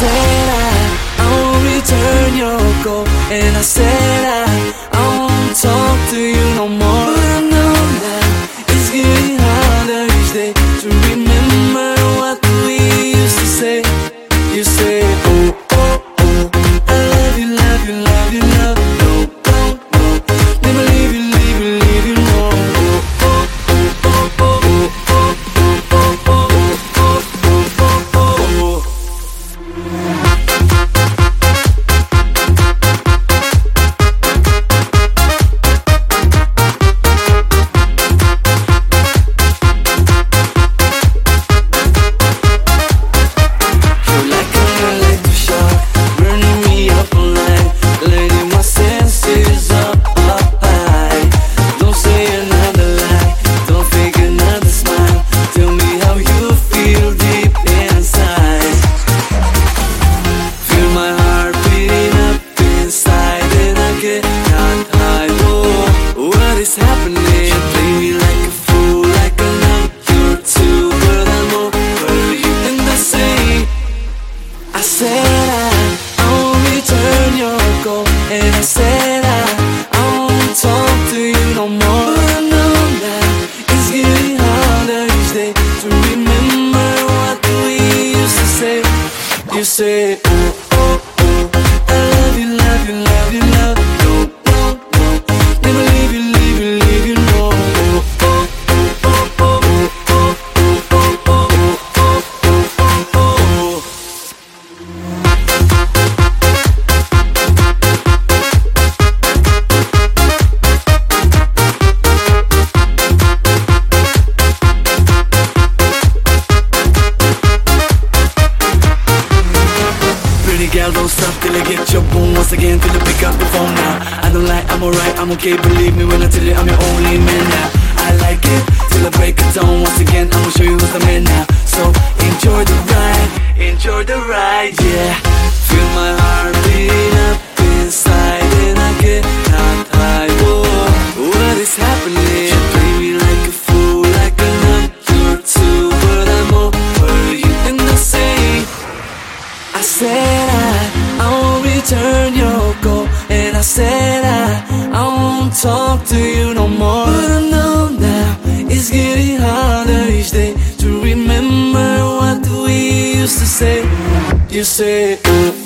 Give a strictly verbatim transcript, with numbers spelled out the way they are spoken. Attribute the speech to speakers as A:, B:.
A: said I, I won't return your call, and I said I, I won't talk to you no more. But I know that it's getting harder each day to remember what we used to say. You say, oh, oh, oh, I love you, love you, love you, love you, no, no, no, never leave you, leave you, leave you, no. Oh, oh, oh, oh, oh, oh, oh, oh, oh, oh, oh, oh, oh, oh. It's happening. Play me like a fool, like a night or two, but I'm over you. And I say, I said I, I won't return your call, and I said I, I won't talk to you no more. But I know that it's getting harder each day to remember what we used to say. You say, oh, oh, oh, I love you, love you, love you, love you, no, no, no, never leave you. Girl, don't stop till I get your boom once again, till I pick up the phone now. I don't lie, I'm alright, I'm okay, believe me when I tell you I'm your only man now. I like it, till I break it down once again, I'ma show you who's the man now. So enjoy the ride, enjoy the ride, yeah. Feel my heart beat up inside, and I get not high. Whoa, what is happening? You play me like a fool, like a night or two, but I'm over you. And I say, I said I, I won't return your call, and I said I, I won't talk to you no more. But I know now it's getting harder each day to remember what we used to say. You say, oh,